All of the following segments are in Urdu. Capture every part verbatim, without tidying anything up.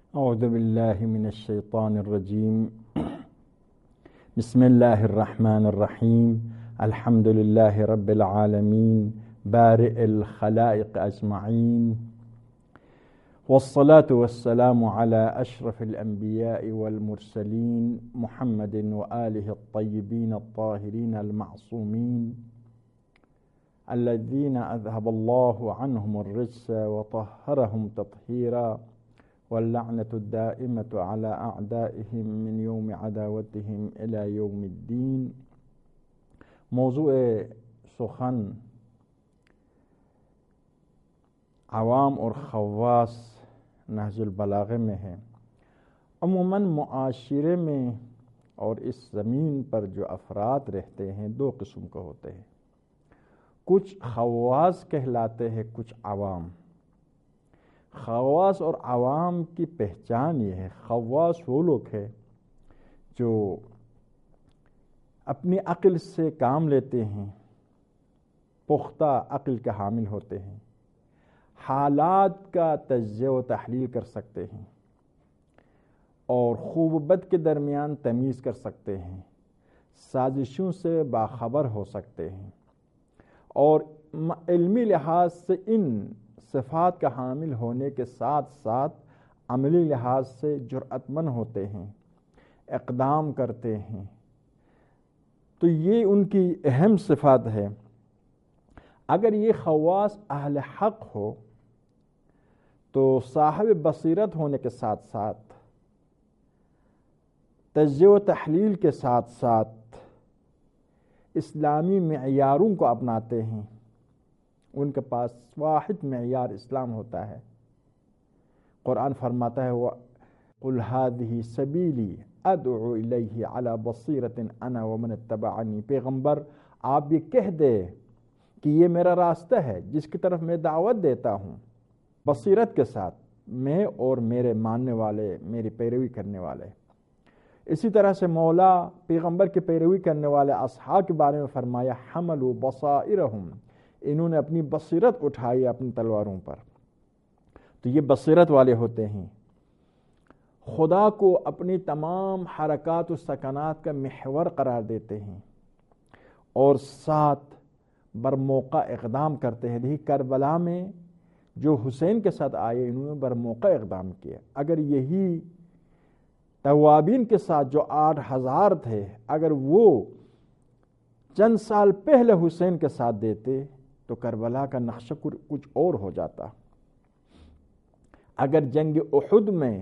اعوذ باللہ من الشیطان الرجیم بسم اللہ الرحمن الرحیم الحمد للہ رب العالمین بارئ الخلائق اجمعین والصلاة والسلام على اشرف الانبیاء والمرسلین محمد وآلہ الطیبین الطاہرین المعصومین الذین اذهب اللہ عنہم الرجس وطہرہم تطہیرا واللعنة الدائمة على أعدائهم من يوم عداوتهم إلى يوم الدين۔ موضوع سخن عوام اور خواص نہج البلاغہ میں ہے۔ عموماً معاشرے میں اور اس زمین پر جو افراد رہتے ہیں دو قسم کے ہوتے ہیں، کچھ خواص کہلاتے ہیں، کچھ عوام۔ خواص اور عوام کی پہچان یہ ہے، خواص وہ لوگ ہیں جو اپنی عقل سے کام لیتے ہیں، پختہ عقل کے حامل ہوتے ہیں، حالات کا تجزیہ و تحلیل کر سکتے ہیں اور خوب و بد کے درمیان تمیز کر سکتے ہیں، سازشوں سے باخبر ہو سکتے ہیں اور علمی لحاظ سے ان صفات کا حامل ہونے کے ساتھ ساتھ عملی لحاظ سے جرأت مند ہوتے ہیں، اقدام کرتے ہیں۔ تو یہ ان کی اہم صفات ہے۔ اگر یہ خواص اہل حق ہو تو صاحب بصیرت ہونے کے ساتھ ساتھ تجزیہ و تحلیل کے ساتھ ساتھ اسلامی معیاروں کو اپناتے ہیں۔ ان کے پاس واحد معیار اسلام ہوتا ہے۔ قرآن فرماتا ہے قُلْ هَذِهِ سَبِيلِي أَدْعُو إِلَيْهِ عَلَى بَصِيرَةٍ أَنَا وَمَنِ اتَّبَعَنِي۔ پیغمبر آپ یہ کہہ دے کہ یہ میرا راستہ ہے جس کی طرف میں دعوت دیتا ہوں، بصیرت کے ساتھ، میں اور میرے ماننے والے، میری پیروی کرنے والے۔ اسی طرح سے مولا پیغمبر کی پیروی کرنے والے اصحاب کے بارے میں فرمایا حملوا بصائرہم، انہوں نے اپنی بصیرت اٹھائی اپنی تلواروں پر۔ تو یہ بصیرت والے ہوتے ہیں، خدا کو اپنی تمام حرکات و سکنات کا محور قرار دیتے ہیں اور ساتھ برموقع اقدام کرتے ہیں۔ دیکھیے کربلا میں جو حسین کے ساتھ آئے انہوں نے برموقع اقدام کیا۔ اگر یہی توابین کے ساتھ جو آٹھ ہزار تھے، اگر وہ چند سال پہلے حسین کے ساتھ دیتے تو کربلا کا نقشہ کچھ اور ہو جاتا۔ اگر جنگ احد میں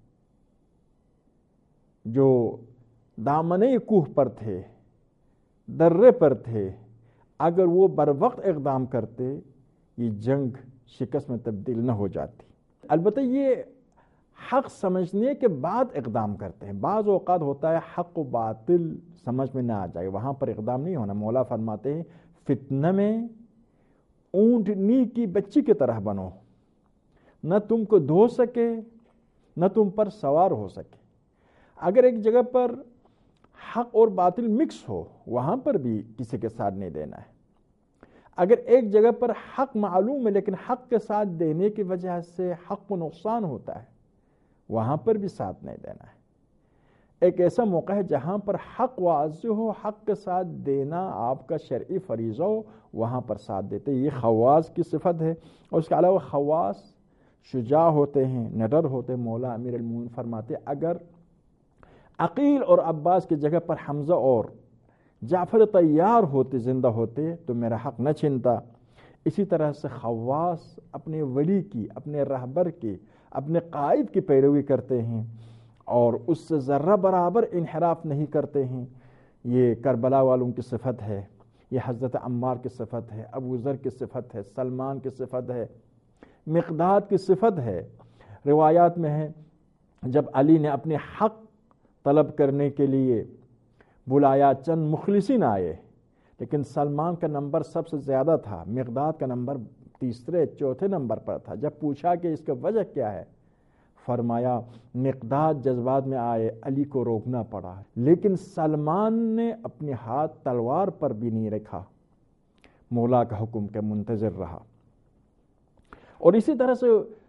جو دامنِ کوہ پر تھے، درے پر تھے، اگر وہ بر وقت اقدام کرتے یہ جنگ شکست میں تبدیل نہ ہو جاتی۔ البتہ یہ حق سمجھنے کے بعد اقدام کرتے ہیں۔ بعض اوقات ہوتا ہے حق و باطل سمجھ میں نہ آ جائے، وہاں پر اقدام نہیں ہونا۔ مولا فرماتے ہیں فتنہ میں اونٹنی کی بچی کی طرح بنو، نہ تم کو دھو سکے نہ تم پر سوار ہو سکے۔ اگر ایک جگہ پر حق اور باطل مکس ہو وہاں پر بھی کسی کے ساتھ نہیں دینا ہے۔ اگر ایک جگہ پر حق معلوم ہے لیکن حق کے ساتھ دینے کی وجہ سے حق کو نقصان ہوتا ہے وہاں پر بھی ساتھ نہیں دینا ہے۔ ایک ایسا موقع ہے جہاں پر حق واضح ہو، حق کے ساتھ دینا آپ کا شرعی فریضہ ہو، وہاں پر ساتھ دیتے۔ یہ خواص کی صفت ہے۔ اور اس کے علاوہ خواص شجاع ہوتے ہیں، نڈر ہوتے ہیں۔ مولا امیر المومنین فرماتے اگر عقیل اور عباس کی جگہ پر حمزہ اور جعفر طیار ہوتے، زندہ ہوتے تو میرا حق نہ چھنتا۔ اسی طرح سے خواص اپنے ولی کی، اپنے رہبر کی، اپنے قائد کی پیروی کرتے ہیں اور اس سے ذرہ برابر انحراف نہیں کرتے ہیں۔ یہ کربلا والوں کی صفت ہے، یہ حضرت عمار کی صفت ہے، ابو ذر کی صفت ہے، سلمان کی صفت ہے، مقداد کی صفت ہے۔ روایات میں ہے جب علی نے اپنے حق طلب کرنے کے لیے بلایا چند مخلصین آئے لیکن سلمان کا نمبر سب سے زیادہ تھا، مقداد کا نمبر تیسرے چوتھے نمبر پر تھا۔ جب پوچھا کہ اس کا وجہ کیا ہے، فرمایا مقداد جذبات میں آئے، علی کو روکنا پڑا، لیکن سلمان نے اپنے ہاتھ تلوار پر بھی نہیں رکھا، مولا کا حکم کے منتظر رہا۔ اور اسی طرح سے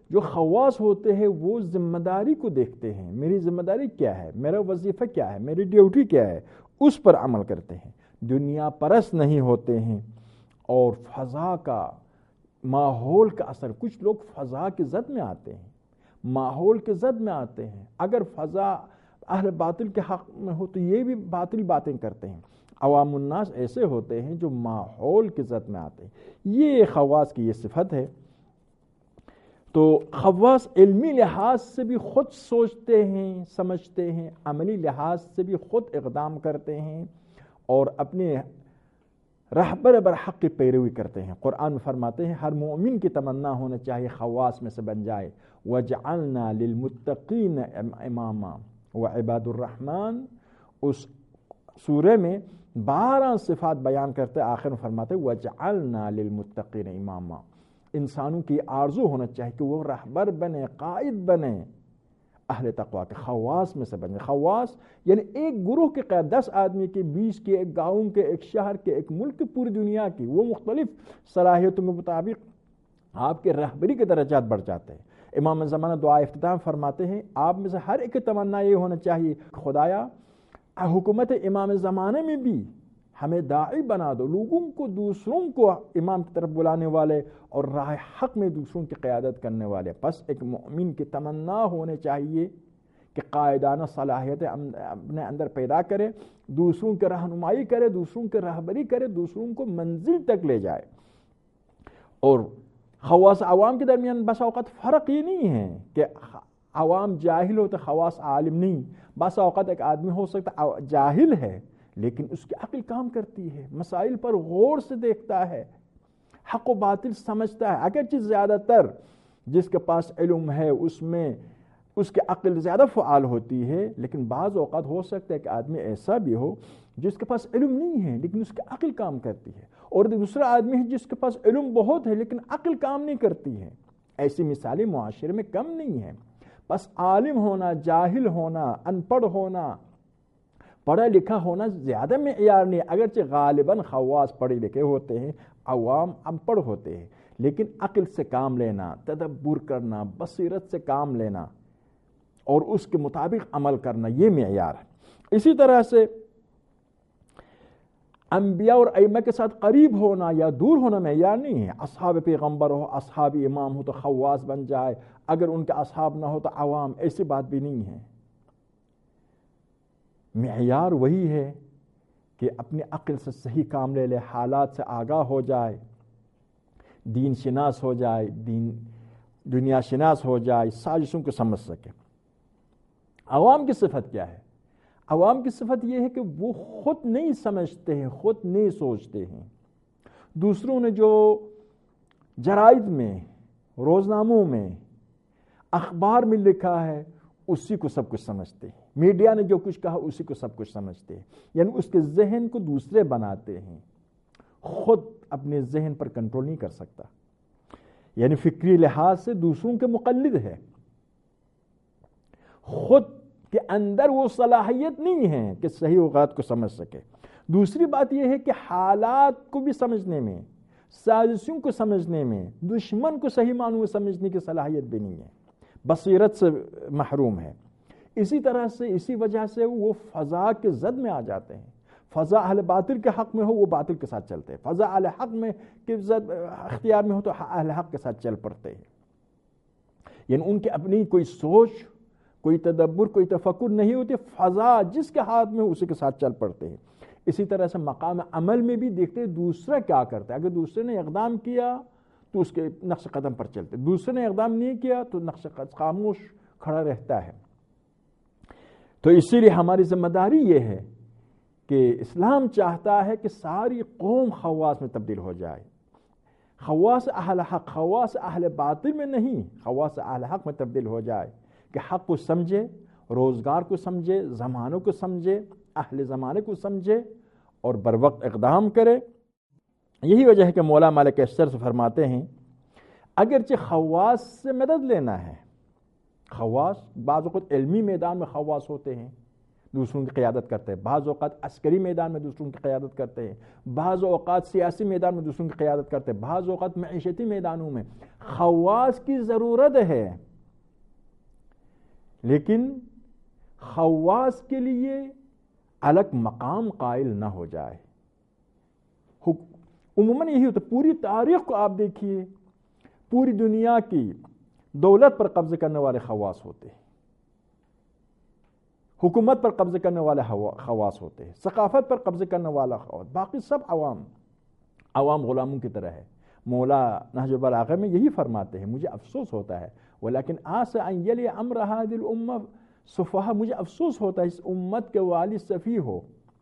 جو خواص ہوتے ہیں وہ ذمہ داری کو دیکھتے ہیں، میری ذمہ داری کیا ہے، میرا وظیفہ کیا ہے، میری ڈیوٹی کیا ہے، اس پر عمل کرتے ہیں، دنیا پرست نہیں ہوتے ہیں۔ اور فضا کا، ماحول کا اثر، کچھ لوگ فضا کی زد میں آتے ہیں، ماحول کے زد میں آتے ہیں، اگر فضا اہل باطل کے حق میں ہو تو یہ بھی باطل باتیں کرتے ہیں۔ عوام الناس ایسے ہوتے ہیں جو ماحول کی زد میں آتے ہیں، یہ خواص کی یہ صفت ہے۔ تو خواص علمی لحاظ سے بھی خود سوچتے ہیں، سمجھتے ہیں، عملی لحاظ سے بھی خود اقدام کرتے ہیں اور اپنے رہبر برحق کی پیروی کرتے ہیں۔ قرآن میں فرماتے ہیں ہر مومن کی تمنا ہونا چاہیے خواص میں سے بن جائے، وَجَعَلْنَا لِلْمُتَّقِينَ إِمَامًا وَعِبَادُ الرحمن۔ اس سورہ میں بارہ صفات بیان کرتے، آخر میں فرماتے وَجَعَلْنَا لِلْمُتَّقِينَ إِمَامًا۔ انسانوں کی آرزو ہونا چاہیے کہ وہ رہبر بنے، قائد بنے اہل تقویٰ کے، خواص میں سے بنے۔ خواص یعنی ایک گروہ کے قائد، دس آدمی کے، بیس کے، ایک گاؤں کے، ایک شہر کے، ایک ملک کی، پوری دنیا کی، وہ مختلف صلاحیتوں کے مطابق آپ کے رہبری کے درجات بڑھ جاتے ہیں۔ امام زمانہ دعا افتتاح فرماتے ہیں آپ میں سے ہر ایک کی تمنا یہ ہونا چاہیے خدایا حکومت امام زمانے میں بھی ہمیں داعی بنا دو، لوگوں کو، دوسروں کو امام کی طرف بلانے والے اور راہ حق میں دوسروں کی قیادت کرنے والے۔ پس ایک مومن کی تمنا ہونے چاہیے کہ قائدانہ صلاحیتیں اپنے اندر پیدا کرے، دوسروں کی رہنمائی کرے، دوسروں کی رہبری کرے، دوسروں کو منزل تک لے جائے۔ اور خواص عوام کے درمیان بس اوقات فرق یہ نہیں ہے کہ عوام جاہل ہو تو خواص عالم نہیں۔ بس اوقات ایک آدمی ہو سکتا جاہل ہے لیکن اس کی عقل کام کرتی ہے، مسائل پر غور سے دیکھتا ہے، حق و باطل سمجھتا ہے۔ اگرچہ زیادہ تر جس کے پاس علم ہے اس میں اس کی عقل زیادہ فعال ہوتی ہے، لیکن بعض اوقات ہو سکتا ہے کہ آدمی ایسا بھی ہو جس کے پاس علم نہیں ہے لیکن اس کی عقل کام کرتی ہے، اور دوسرا آدمی ہے جس کے پاس علم بہت ہے لیکن عقل کام نہیں کرتی ہے۔ ایسی مثالیں معاشرے میں کم نہیں ہیں۔ بس عالم ہونا، جاہل ہونا، ان پڑھ ہونا، پڑھا لکھا ہونا زیادہ معیار نہیں، اگرچہ غالباً خواص پڑھے لکھے ہوتے ہیں، عوام ان پڑھ ہوتے ہیں، لیکن عقل سے کام لینا، تدبر کرنا، بصیرت سے کام لینا اور اس کے مطابق عمل کرنا، یہ معیار ہے۔ اسی طرح سے انبیاء اور ائمہ کے ساتھ قریب ہونا یا دور ہونا معیار نہیں ہے۔ اصحاب پیغمبر ہو، اصحاب امام ہو تو خواص بن جائے، اگر ان کے اصحاب نہ ہو تو عوام، ایسی بات بھی نہیں ہے۔ معیار وہی ہے کہ اپنی عقل سے صحیح کام لے لے، حالات سے آگاہ ہو جائے، دین شناس ہو جائے، دین دنیا شناس ہو جائے، سازشوں کو سمجھ سکے۔ عوام کی صفت کیا ہے؟ عوام کی صفت یہ ہے کہ وہ خود نہیں سمجھتے ہیں، خود نہیں سوچتے ہیں، دوسروں نے جو جرائد میں، روزناموں میں، اخبار میں لکھا ہے اسی کو سب کچھ سمجھتے ہیں، میڈیا نے جو کچھ کہا اسی کو سب کچھ سمجھتے ہیں، یعنی اس کے ذہن کو دوسرے بناتے ہیں، خود اپنے ذہن پر کنٹرول نہیں کر سکتا، یعنی فکری لحاظ سے دوسروں کے مقلد ہے، خود کے اندر وہ صلاحیت نہیں ہے کہ صحیح و غلط کو سمجھ سکے۔ دوسری بات یہ ہے کہ حالات کو بھی سمجھنے میں، سازشوں کو سمجھنے میں، دشمن کو صحیح معنوں میں سمجھنے کی صلاحیت بھی نہیں ہے، بصیرت سے محروم ہے۔ اسی طرح سے، اسی وجہ سے وہ فضا کے زد میں آ جاتے ہیں۔ فضا اہل باطل کے حق میں ہو وہ باطل کے ساتھ چلتے ہیں، فضا اہل حق میں کے زد اختیار میں ہو تو اہل حق کے ساتھ چل پڑتے ہیں، یعنی ان کی اپنی کوئی سوچ، کوئی تدبر، کوئی تفکر نہیں ہوتی، فضا جس کے ہاتھ میں اسی کے ساتھ چل پڑتے ہیں۔ اسی طرح سے مقام عمل میں بھی دیکھتے ہیں دوسرا کیا کرتا ہے، اگر دوسرے نے اقدام کیا تو اس کے نقش قدم پر چلتے، دوسرے نے اقدام نہیں کیا تو نقش قدم خاموش کھڑا رہتا ہے۔ تو اسی لیے ہماری ذمہ داری یہ ہے کہ اسلام چاہتا ہے کہ ساری قوم خواص میں تبدیل ہو جائے، خواص اہل حق، خواص اہل باطل میں نہیں، خواص اہل حق میں تبدیل ہو جائے، کہ حق کو سمجھے، روزگار کو سمجھے، زمانوں کو سمجھے، اہل زمانے کو سمجھے اور بر وقت اقدام کرے۔ یہی وجہ ہے کہ مولا مالک اشتر سے فرماتے ہیں اگرچہ خواص سے مدد لینا ہے، خواص بعض اوقات علمی میدان میں خواص ہوتے ہیں، دوسروں کی قیادت کرتے ہیں، بعض اوقات عسکری میدان میں دوسروں کی قیادت کرتے ہیں، بعض اوقات سیاسی میدان میں دوسروں کی قیادت کرتے ہیں، بعض اوقات معیشتی میدانوں میں۔ خواص کی ضرورت ہے، لیکن خواص کے لیے الگ مقام قائل نہ ہو جائے۔ عموماً یہی ہوتا ہے، پوری تاریخ کو آپ دیکھیے، پوری دنیا کی دولت پر قبضہ کرنے والے خواص ہوتے ہیں، حکومت پر قبضہ کرنے والے خواص ہوتے ہیں، ثقافت پر قبضہ کرنے والا خواص، باقی سب عوام عوام غلاموں کی طرح ہے۔ مولا نہج البلاغہ میں یہی فرماتے ہیں، مجھے افسوس ہوتا ہے ولیکن آس ان یلی امر هذه الامہ سفہا، مجھے افسوس ہوتا ہے اس امت کے والی سفیہ ہو،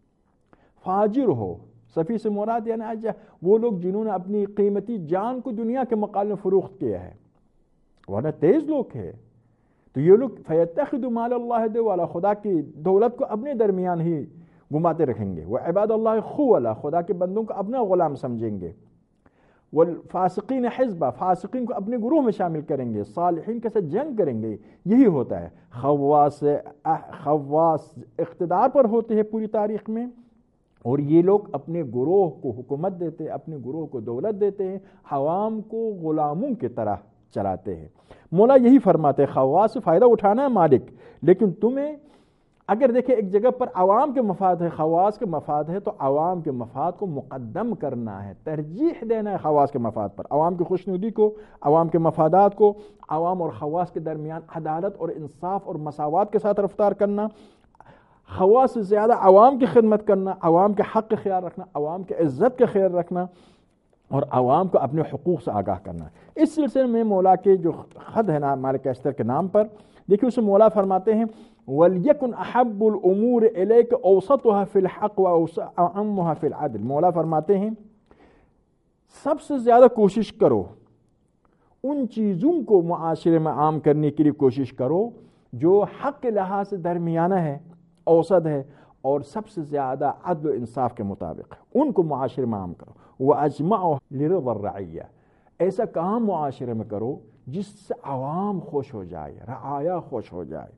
فاجر ہو۔ سفیہ سے مراد یعنی آج وہ لوگ جنہوں نے اپنی قیمتی جان کو دنیا کے مقابلے میں فروخت کیا ہے، ورنہ تیز لوگ ہے تو یہ لوگ فیتخذ مال اللہ دیوالا، خدا کی دولت کو اپنے درمیان ہی گھماتے رکھیں گے، وہ عباد اللہ خولا، خدا کے بندوں کو اپنا غلام سمجھیں گے، والفاسقین حزبہ، فاسقین کو اپنے گروہ میں شامل کریں گے، صالحین کے ساتھ جنگ کریں گے۔ یہی ہوتا ہے، خواص خواص اقتدار پر ہوتے ہیں پوری تاریخ میں، اور یہ لوگ اپنے گروہ کو حکومت دیتے ہیں، اپنے گروہ کو دولت دیتے ہیں، عوام کو غلاموں کی طرح چلاتے ہیں۔ مولا یہی فرماتے ہیں، خواص سے فائدہ اٹھانا ہے مالک، لیکن تمہیں اگر دیکھیں ایک جگہ پر عوام کے مفاد ہے، خواص کے مفاد ہے، تو عوام کے مفاد کو مقدم کرنا ہے، ترجیح دینا ہے خواص کے مفاد پر، عوام کی خوشنودی کو، عوام کے مفادات کو، عوام اور خواص کے درمیان عدالت اور انصاف اور مساوات کے ساتھ رفتار کرنا، خواص سے زیادہ عوام کی خدمت کرنا، عوام کے حق کا خیال رکھنا، عوام کے عزت کا خیال رکھنا، اور عوام کو اپنے حقوق سے آگاہ کرنا۔ اس سلسلے میں مولا کے جو خط ہے نا مالک اشتر کے نام پر، دیکھیے اسے مولا فرماتے ہیں وَلْيَكُنْ أَحَبُّ الْأُمُورِ إِلَيْكَ أَوْسَطُهَا فِي الْحَقِّ وَأَعَمُّهَا فِي الْعَدْلِ۔ مولا فرماتے ہیں سب سے زیادہ کوشش کرو، ان چیزوں کو معاشرے میں عام کرنے کے لیے کوشش کرو جو حق کے لحاظ سے درمیانہ ہے، اوسط ہے، اور سب سے زیادہ عدل و انصاف کے مطابق ہے، ان کو معاشرے میں عام کرو۔ وَأَجْمَعُ لِرِضَى الرَّعِيَّةِ، ایسا کام معاشرے میں کرو جس سے عوام خوش ہو جائے، رعایا خوش ہو جائے۔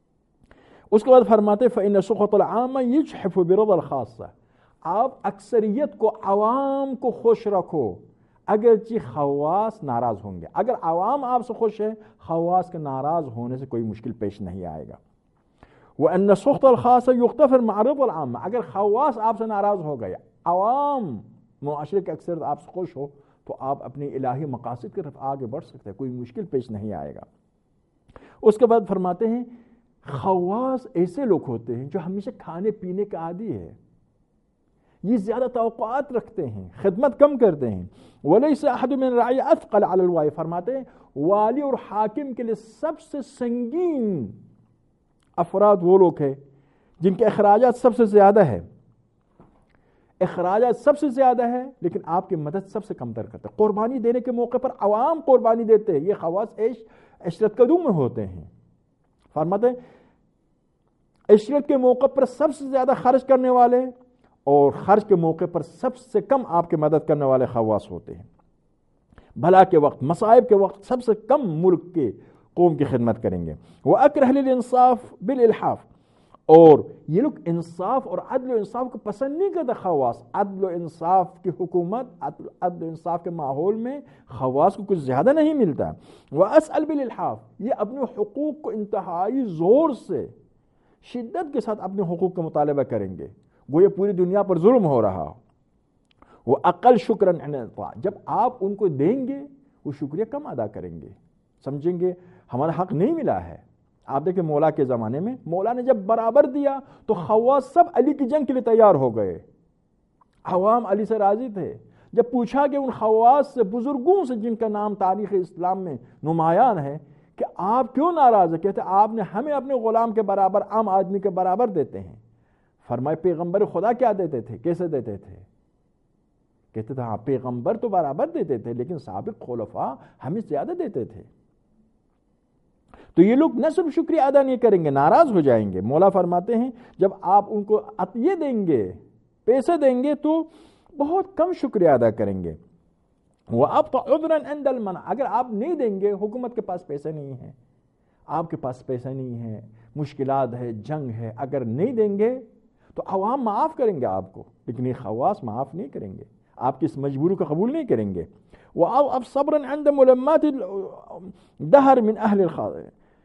اس کے بعد فرماتے فَإِنَّ سُخَطَ الْعَامَّ يُجْحِفُ بِرِضَى الْخَاصَّةِ، آپ اکثریت کو، عوام کو خوش رکھو اگرچہ خواص ناراض ہوں گے۔ اگر عوام آپ سے خوش ہے، خواص کے ناراض ہونے سے کوئی مشکل پیش نہیں آئے گا۔ وَأَنَّ سُخْطَ الْخَاصَ يُغْتَفَرْ مَعَ رِضَى الْعَامَّ، اگر خواص آپ سے ناراض ہو گیا، عوام معاشرے کے اکثر آپ سے خوش ہو، تو آپ اپنی الہی مقاصد کی طرف آگے بڑھ سکتے ہیں، کوئی مشکل پیش نہیں آئے گا۔ اس کے بعد فرماتے ہیں خواص ایسے لوگ ہوتے ہیں جو ہمیشہ کھانے پینے کا عادی ہے، یہ زیادہ توقعات رکھتے ہیں، خدمت کم کرتے ہیں۔ وَلَيْسَ أَحَدٌ مِّن الرَّعِيَّةِ أَثْقَلَ عَلَى الْوَالِي، فرماتے ہیں والی اور حاکم کے لیے سب سے سنگین افراد وہ لوگ ہیں جن کے اخراجات سب سے زیادہ ہے، اخراجات سب سے زیادہ ہے لیکن آپ کی مدد سب سے کم تر کرتے ہیں۔ قربانی دینے کے موقع پر عوام قربانی دیتے ہیں، یہ خواص عیش عشرت قدوں میں ہوتے ہیں۔ فرماتے ہیں عشرت کے موقع پر سب سے زیادہ خرچ کرنے والے اور خرچ کے موقع پر سب سے کم آپ کی مدد کرنے والے خواص ہوتے ہیں۔ بھلا کے وقت، مصائب کے وقت سب سے کم ملک کے قوم کی خدمت کریں گے۔ وَأَكْرَهَ لِلْإِنصَافِ بِالْإِلْحَافِ، اور یہ لوگ انصاف اور عدل و انصاف کو پسند نہیں کرتے۔ خواص عدل و انصاف کی حکومت، عدل و انصاف کے ماحول میں خواص کو کچھ زیادہ نہیں ملتا۔ وَأَسْأَلْ بِالْإِلْحَافِ، یہ اپنے حقوق کو انتہائی زور سے، شدت کے ساتھ اپنے حقوق کا مطالبہ کریں گے، وہ یہ پوری دنیا پر ظلم ہو رہا ہو۔ وہ عقل شکراً عن العطاء، جب آپ ان کو دیں گے وہ شکریہ کم ادا کریں گے، سمجھیں گے ہمارا حق نہیں ملا ہے۔ آپ دیکھیں مولا کے زمانے میں مولا نے جب برابر دیا تو خواص سب علی کی جنگ کے لیے تیار ہو گئے، عوام علی سے راضی تھے۔ جب پوچھا کہ ان خواص سے، بزرگوں سے جن کا نام تاریخ اسلام میں نمایاں ہے، کہ آپ کیوں ناراض ہیں، کہتے آپ نے ہمیں اپنے غلام کے برابر، عام آدمی کے برابر دیتے ہیں۔ فرمائے پیغمبر خدا کیا دیتے تھے، کیسے دیتے تھے؟ کہتے تھے ہاں پیغمبر تو برابر دیتے تھے لیکن سابق خلفاء ہمیں زیادہ دیتے تھے۔ تو یہ لوگ نہ صرف شکریہ ادا نہیں کریں گے، ناراض ہو جائیں گے۔ مولا فرماتے ہیں جب آپ ان کو عطیہ دیں گے، پیسے دیں گے، تو بہت کم شکریہ ادا کریں گے۔ وَأَبْطَ عُذْرًا عِنْدَ الْمَنْعِ، اگر آپ نہیں دیں گے، حکومت کے پاس پیسے نہیں ہیں، آپ کے پاس پیسہ نہیں ہے، مشکلات ہے، جنگ ہے، اگر نہیں دیں گے تو عوام معاف کریں گے آپ کو، لیکن یہ خواص معاف نہیں کریں گے، آپ کی اس مجبوری کو قبول نہیں کریں گے. وَأَوْ أَبْ صَبْرًا عِنْدَ مُلَمَّاتِ الدَّهَرِ مِنْ أَهْلِ الْخَاطِئِ.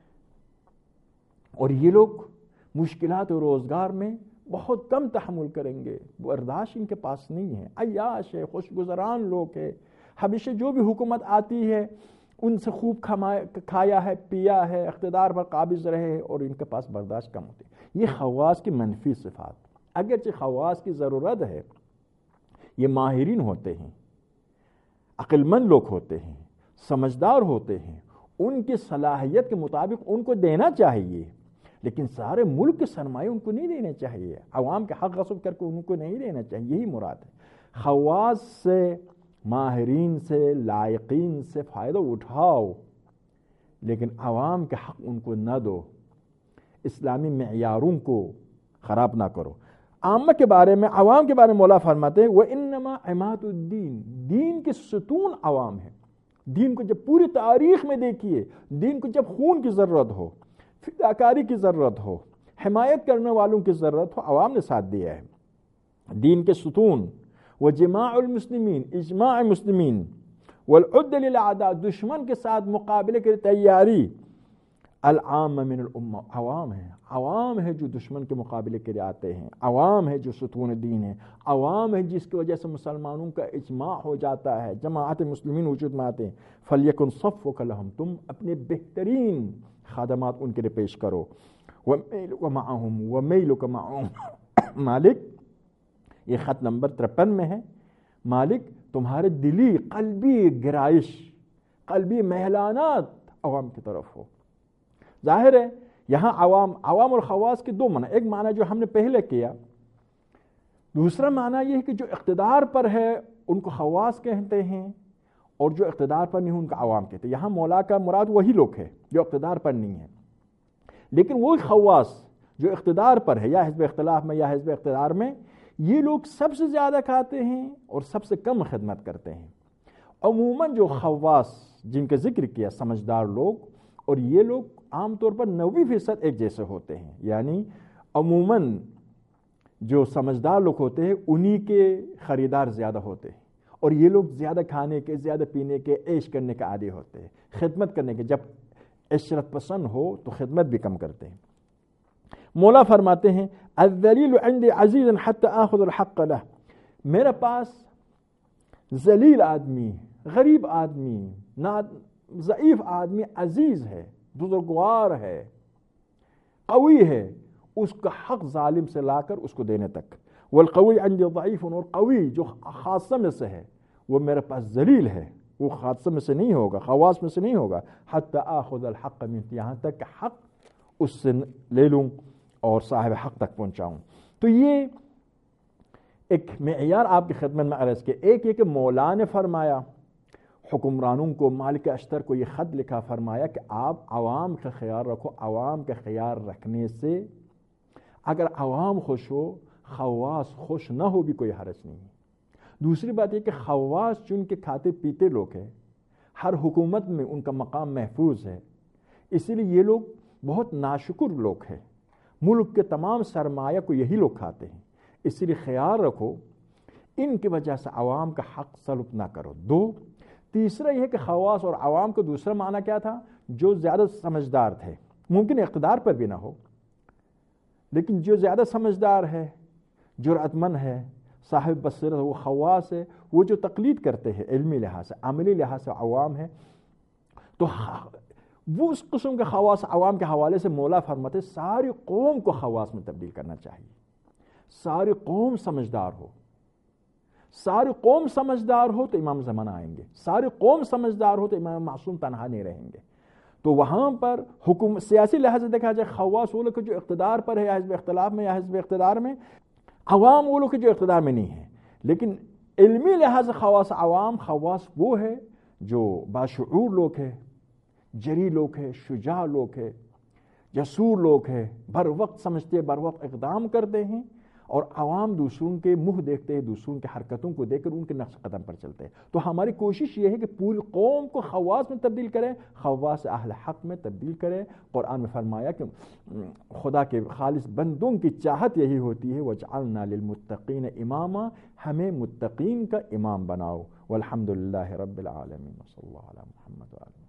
اور یہ لوگ مشکلات و روزگار میں بہت کم تحمل کریں گے، برداشت ان کے پاس نہیں ہے، عیاش ہے، خوش گزران لوگ ہے، ہمیشہ جو بھی حکومت آتی ہے ان سے خوب کھایا ہے، پیا ہے، اقتدار پر قابض رہے، اور ان کے پاس برداشت کم ہوتی ہے. یہ خواص کی منفی صفات. اگرچہ خواص کی ضرورت ہے، یہ ماہرین ہوتے ہیں، عقل مند لوگ ہوتے ہیں، سمجھدار ہوتے ہیں، ان کی صلاحیت کے مطابق ان کو دینا چاہیے، لیکن سارے ملک کے سرمایہ ان کو نہیں دینے چاہیے، عوام کے حق غصب کر کے ان کو نہیں دینا چاہیے. یہی مراد ہے. خواص سے، ماہرین سے، لائقین سے فائدہ اٹھاؤ، لیکن عوام کے حق ان کو نہ دو، اسلامی معیاروں کو خراب نہ کرو. عامہ کے بارے میں، عوام کے بارے میں مولا فرماتے ہیں وَإِنَّمَا عِمَادُ الدین، دین کے ستون عوام ہے. دین کو جب پوری تاریخ میں دیکھیے، دین کو جب خون کی ضرورت ہو، فداکاری کی ضرورت ہو، حمایت کرنے والوں کی ضرورت ہو، عوام نے ساتھ دیا ہے. دین کے ستون وجماع المسلمین، اجماع مسلمین، والعد للعداء، دشمن کے ساتھ مقابلے کی تیاری، العام من الامہ، عوام ہے. عوام ہے جو دشمن کے مقابلے کے لیے آتے ہیں، عوام ہے جو ستون دین ہے، عوام ہے جس کی وجہ سے مسلمانوں کا اجماع ہو جاتا ہے، جماعت مسلمین وجود میں آتے ہیں. فلیکن صفک لہم، تم اپنے بہترین خدمات ان کے لیے پیش کرو. ومعہم ومیلک معہم. مالک، یہ خط نمبر ترپن میں ہے. مالک، تمہارے دلی قلبی گرائش، قلبی میلانات عوام کی طرف ہو. ظاہر ہے یہاں عوام عوام اور خواص کے دو معنی، ایک معنی جو ہم نے پہلے کیا، دوسرا معنی یہ ہے کہ جو اقتدار پر ہے ان کو خواص کہتے ہیں، اور جو اقتدار پر نہیں ان کا عوام کہتے ہیں. یہاں مولا کا مراد وہی لوگ ہے جو اقتدار پر نہیں ہے، لیکن وہ خواص جو اقتدار پر ہے، یا حزب اختلاف میں یا حزب اقتدار میں، یہ لوگ سب سے زیادہ کھاتے ہیں اور سب سے کم خدمت کرتے ہیں. عموماً جو خواص جن کا ذکر کیا، سمجھدار لوگ، اور یہ لوگ عام طور پر نوے فیصد ایک جیسے ہوتے ہیں. یعنی عموماً جو سمجھدار لوگ ہوتے ہیں انہی کے خریدار زیادہ ہوتے ہیں، اور یہ لوگ زیادہ کھانے کے، زیادہ پینے کے، عیش کرنے کے عادی ہوتے ہیں، خدمت کرنے کے. جب عشرت پسند ہو تو خدمت بھی کم کرتے ہیں. مولا فرماتے ہیں الذلیل عندی عزیز حتی آخذ الحق لہ، میرے پاس ذلیل آدمی، غریب آدمی، ضعیف آدمی عزیز ہے، بزرگوار ہے، قوی ہے، اس کا حق ظالم سے لا کر اس کو دینے تک. والقوی عندی ضعیف، اور قوی جو خاصہ میں سے ہے وہ میرے پاس ذلیل ہے، وہ خاصہ میں سے نہیں ہوگا، خواص میں سے نہیں ہوگا. حتی آخذ الحق منہ، یہاں تک کہ حق اس سے لے لوں اور صاحب حق تک پہنچاؤں. تو یہ ایک معیار آپ کی خدمت میں عرض کیا. ایک یہ کہ مولا نے فرمایا حکمرانوں کو، مالک اشتر کو یہ خط لکھا، فرمایا کہ آپ عوام کا خیال رکھو. عوام کا خیال رکھنے سے اگر عوام خوش ہو، خواص خوش نہ ہو بھی کوئی حرج نہیں. دوسری بات یہ کہ خواص چن کے کھاتے پیتے لوگ ہیں، ہر حکومت میں ان کا مقام محفوظ ہے، اسی لیے یہ لوگ بہت ناشکر لوگ ہیں. ملک کے تمام سرمایہ کو یہی لوگ کھاتے ہیں. اس لیے خیال رکھو ان کی وجہ سے عوام کا حق سلب نہ کرو. دو تیسرا یہ ہے کہ خواص اور عوام کو دوسرا معنی کیا تھا؟ جو زیادہ سمجھدار تھے، ممکن اقتدار پر بھی نہ ہو، لیکن جو زیادہ سمجھدار ہے، جرأت مند ہے، صاحب بصیرت، وہ خواص ہے. وہ جو تقلید کرتے ہیں علمی لحاظ سے، عملی لحاظ سے عوام ہے، تو وہ اس قسم کے خواص عوام کے حوالے سے مولا فرماتے ساری قوم کو خواص میں تبدیل کرنا چاہیے. ساری قوم سمجھدار ہو، ساری قوم سمجھدار ہو تو امام زمانہ آئیں گے، ساری قوم سمجھدار ہو تو امام معصوم تنہا نہیں رہیں گے. تو وہاں پر حکم سیاسی لحاظ سے دیکھا جائے، خواص وہ لوگ جو اقتدار پر ہے، یا حزب اختلاف میں یا حزب اقتدار میں، عوام وہ لوگ جو اقتدار میں نہیں ہے. لیکن علمی لحاظ سے خواص عوام، خواص وہ ہے جو باشعور لوگ ہے، جری لوگ ہے، شجاع لوگ ہے، جسور لوگ ہے، بر وقت سمجھتے بر وقت اقدام کرتے ہیں، اور عوام دوسروں کے منہ دیکھتے ہیں، دوسروں کے حرکتوں کو دیکھ کر ان کے نقش قدم پر چلتے ہیں. تو ہماری کوشش یہ ہے کہ پوری قوم کو خواص میں تبدیل کریں، خواص اہل حق میں تبدیل کریں. قرآن میں فرمایا کہ خدا کے خالص بندوں کی چاہت یہی ہوتی ہے، وَجْعَلْنَا لِلْمُتَّقِينَ إِمَامًا، ہمیں متقین کا امام بناؤ. والحمد للہ رب العالمین، صلی اللہ علیہ محمد وعلیہ